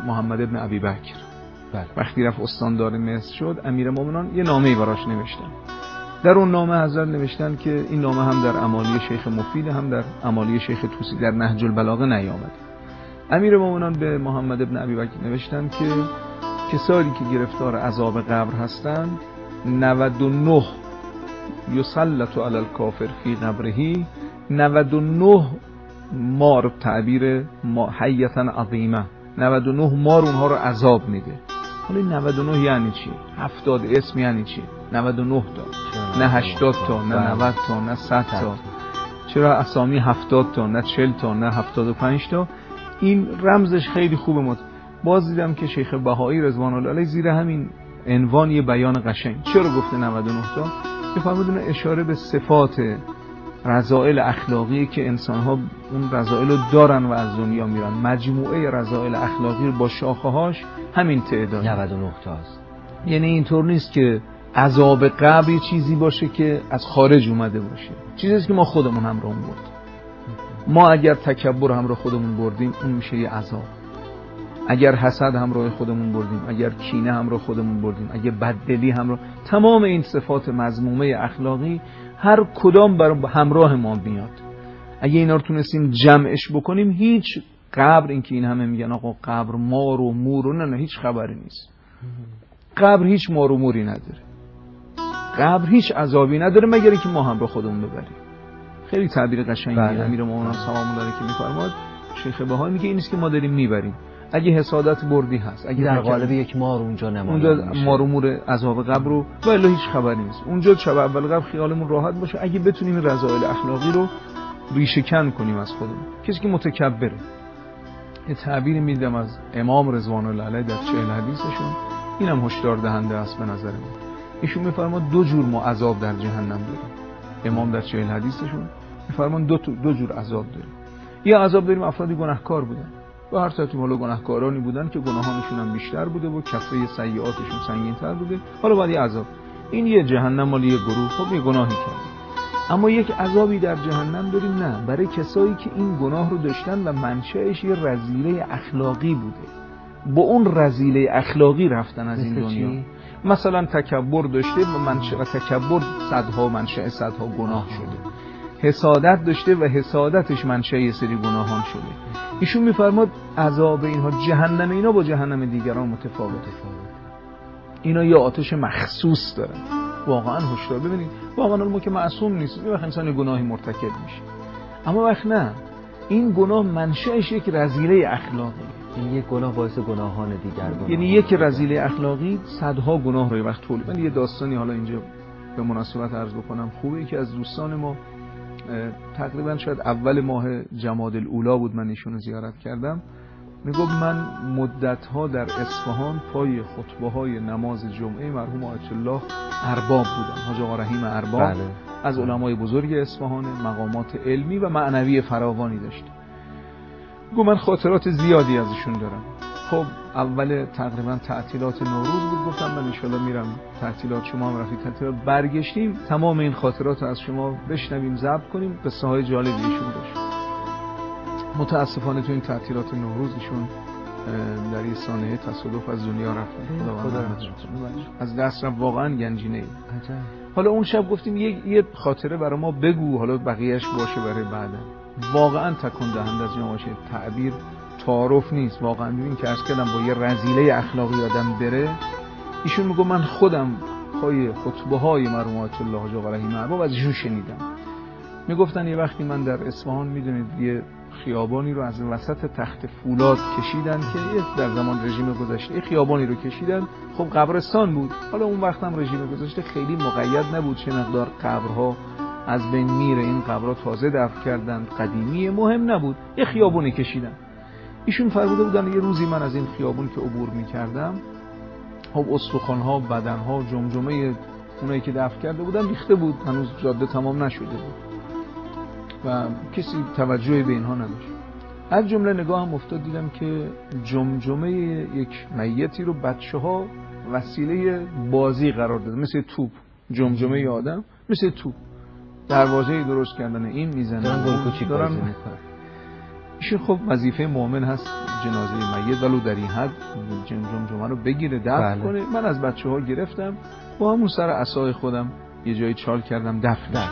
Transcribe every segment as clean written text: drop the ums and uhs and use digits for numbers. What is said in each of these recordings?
محمد ابن ابی بکر. بله. وقتی رفت استاندار مصر شد، امیرالمومنین یه نامه‌ای براش نوشتن. در اون نامه حضرت نوشتن که این نامه هم در امالی شیخ مفید هم در امالی شیخ طوسی در نهج البلاغه نیامد. امیرالمومنین به محمد ابن ابی بکر نوشتن که کسانی که گرفتار عذاب قبر هستند 99 یسلط علی الکافر فی قبره، 99 مار، تعبیر حیتا عظیمه، 99 مار اونها رو عذاب میده. حالا این 99 یعنی چی؟ 70 اسم یعنی چی؟ 99 تا، نه 80 تا، نه 90 تا، نه 100 تا. چرا اسامی 70 تا، نه 40 تا، نه 75 تا؟ این رمزش خیلی خوبه. باز دیدم که شیخ بهایی رضوان الله علیه زیر همین عنوان یه بیان قشنگ. چرا گفته 99 تا؟ که فرمودن اشاره به صفات رذائل اخلاقی که انسان‌ها اون رذائل رو دارن و از دنیا میرن. مجموعه رذائل اخلاقی با شاخه‌هاش همین تعداد 99 تاست. یعنی اینطور نیست که عذاب قبر یه چیزی باشه که از خارج اومده باشه، چیزی که ما خودمون همراه بردیم. ما اگر تکبر همراه خودمون بردیم اون میشه یه عذاب. اگر حسد همراه خودمون بردیم، اگر کینه همراه خودمون بردیم، اگر بددلی همراه، تمام این صفات مذمومه اخلاقی هر کدام همراه ما میاد. اگه اینا رو تونستیم جمعش بکنیم، هیچ قبر، این که این همه میگن آقا قبر مار و مور و نه هیچ خبری نیست. قبر هیچ مار و موری نداره، قبر هیچ عذابی نداره مگر اینکه ما همراه خودمون ببریم. خیلی تعبیر قشنگی امیرالمومنین سلام الله علیه که میفرماد، شیخ بهایی میگه این نیست که ما داریم میبریم. اگه حسادت بردی هست، اگه در قالب یک مار اونجا نمایان میشه، مار و مور عذاب قبر رو ولی هیچ خبری نیست. اونجا شب اول قبر خیالمون راحت باشه اگه بتونیم رذائل اخلاقی رو ریشه کن کنیم از خودمون. کسی که متکبره، یه تعبیری میدم از امام رضوان الله علیه در 40 حدیثشون، اینم هشدار دهنده است به نظر من. ایشون میفرماد 2 جور ما عذاب در جهنم داریم. امام در 40 حدیثشون میفرمان 2 جور عذاب داریم. یه عذاب داریم افرادی گناهکار بودن، و هر ترتیب حالا گناهکارانی بودن که گناهانشون هم بیشتر بوده و کفه سیئاتشون سنگین‌تر بوده، حالا بعد یه عذاب. این یه جهنم مال یه گروه، خب یه گناهی کرد. اما یک عذابی در جهنم داریم نه، برای کسایی که این گناه رو داشتن و منشأش یه رذیله اخلاقی بوده، با اون رذیله اخلاقی رفتن از این دنیا. مثلا تکبر داشته و منشأ تکبر صدها منشأ صدها گناه شده. حسادت داشته و حسادتش منشأ یه سری گناهان شده. ایشون میفرماد عذاب اینها، جهنم اینا با جهنم دیگران متفاوته. اینا یه آتش مخصوص دارن. واقعا هشدار. ببینید واقعا ما که معصوم نیست، یه وقت انسان گناهی مرتکب میشه، اما وقت نه، این گناه منشأش یک رذیله اخلاقی، این یک گناه باعث گناهان دیگر گناه، یعنی یک رذیله اخلاقی صدها گناه رو یه وقت تولید. من یه داستانی حالا اینجا به مناسبت عرض بکنم خوبه، که از دوستان ما تقریبا شاید اول ماه جمادی الاولی بود من ایشونو زیارت کردم، میگفت من مدت‌ها در اصفهان پای خطبه‌های نماز جمعه مرحوم آیت الله ارباب بودم، حاج آقا رحیم ارباب. بله. از علمای بزرگ اصفهان، مقامات علمی و معنوی فراوانی داشت. گفت من خاطرات زیادی از ایشون دارم. خب اول تقریبا تعطیلات نوروز بود، گفتم من ان شاءالله میرم تعطیلات، شما هم رفتید تعطیلات، برگشتیم تمام این خاطرات از شما بشنویم، ضبط کنیم. قصه های جالبی ایشون داشت. متاسفانه تو این تعطیلات نوروز ایشون در یه سانحه تصادف از دنیا رفتن. از دست رفت، واقعا گنجینه. حالا اون شب گفتیم یه خاطره برای ما بگو، حالا بقیه‌اش باشه برای بعدا. واقعا تکون دهنده از جناب باشه، تعبیر تعارف نیست. واقعا ببین که عرض کردم با یه رذیله اخلاقی آدم بره. ایشون میگه من خودم پای خطبه‌های مرحوم آیت الله حاج آقا رحیم ارباب از ایشون شنیدم. میگفتن یه وقتی من در اصفهان، میدونید یه خیابانی رو از وسط تخت فولاد کشیدن که در زمان رژیم گذشته یه خیابانی رو کشیدن، خب قبرستان بود. حالا اون وقت هم رژیم گذشته خیلی مقید نبود چه مقدار قبرها از بین میره، این قبرها تازه دفن کردن، قدیمی، مهم نبود، یه خیابونی کشیدن. ایشون فرموده بودن یه روزی من از این خیابون که عبور میکردم، خب استخوان‌ها، بدن‌ها، جمجمه اونایی که دفن کرده بودن ریخته بود، هنوز جاده تمام نشده بود و کسی توجهی به اینها نداشت. از جمله نگاهم افتاد، دیدم که جمجمه یک میتی رو بچه‌ها وسیله بازی قرار دادن، مثل توپ. جمجمه آدم مثل توپ، دروازه‌ای درست کردن، این میزنن، دارن گل کوچیک بازی میکنن. ایشون خب وظیفه مؤمن هست جنازه میت ولو در این حد جمجمه رو بگیره دفن کنه. من از بچه‌ها گرفتم با همون سر عصای خودم یه جایی چال کردم دفن کردم.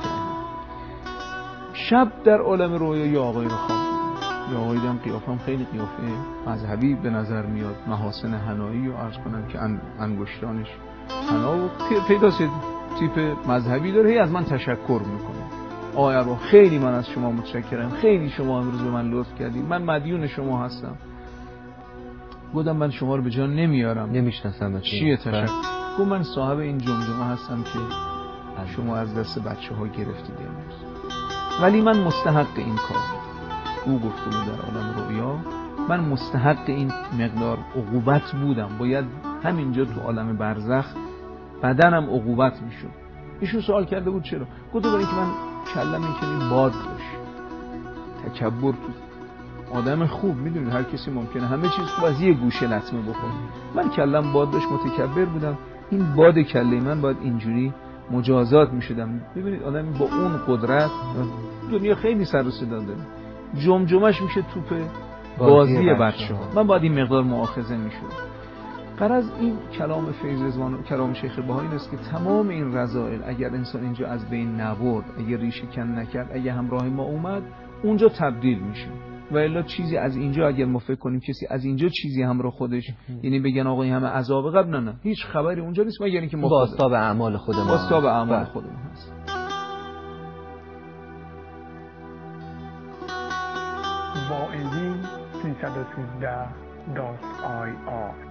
شب در عالم رویا یه آقایی رو خواب دیدم. یه آقایی دیدم قیافم خیلی قیافه مذهبی به نظر میاد، محاسن حنایی رو عرض کنم که انگشتانش حنا و پیداست تیپ مذهبی داره. هی از من تشکر میکنه. آقای ارواح خیلی من از شما متشکرم، خیلی شما امروز به من لطف کردید، من مدیون شما هستم. گفتم من شما رو به جا نمیارم، نمیشناسم چیه تشکر؟ گفت من صاحب این جمجمه هستم که شما از دست بچه‌ها گرفتید امروز، ولی من مستحق این کار. او گفته بود در عالم رویا من مستحق این مقدار عقوبت بودم، باید همینجا تو عالم برزخ بدنم عقوبت میشد. ایشون سوال کرده بود چرا؟ گفته برای اینکه من کلم اینکنی باد داشت، تکبر تو آدم خوب، میدونید هر کسی ممکنه همه چیز خوب از یه گوشه لطمه بخوره، من کلم باد داشت، متکبر بودم، این باد کله من باید اینجوری مجازات میشدم. ببینید آدم با اون قدرت دنیا خیلی سر و صدا داره، جمجمش میشه توپ بازی بچه‌ها، من باید این مقدار مؤاخذه میشد. غرض این کلام فیض رضوان و کلام شیخ بهایی است که تمام این رذائل اگر انسان اینجا از بین نبرد، اگر ریشه کن نکرد، اگر همراه ما اومد، اونجا تبدیل میشه. و الا چیزی از اینجا اگر ما فکر کنیم کسی از اینجا چیزی همراه خودش، یعنی بگن آقا این همه عذاب قبل، نه هیچ خبری اونجا نیست مگر اینکه ما واسطاب اعمال خودمون، واسطاب اعمال خودمون هست. واعظی 313.ir